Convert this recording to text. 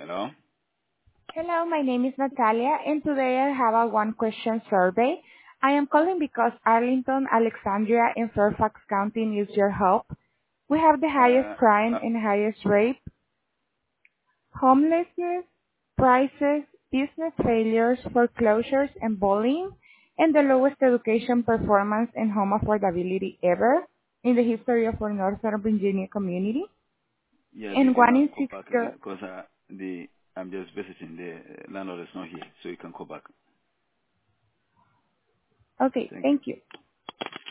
Hello? Hello, my name is Natalia, and today I have a one-question survey. I am calling because Arlington, Alexandria, and Fairfax County needs your help. We have the highest Uh, crime uh, and highest rape, homelessness, prices, business failures, foreclosures, and bullying, and the lowest education performance and home affordability ever in the history of our Northern Virginia community. yes, you And can one in call six back girls. again because I'm just visiting. The landlord is not here, so you can call back. Okay, Thank you. thank you.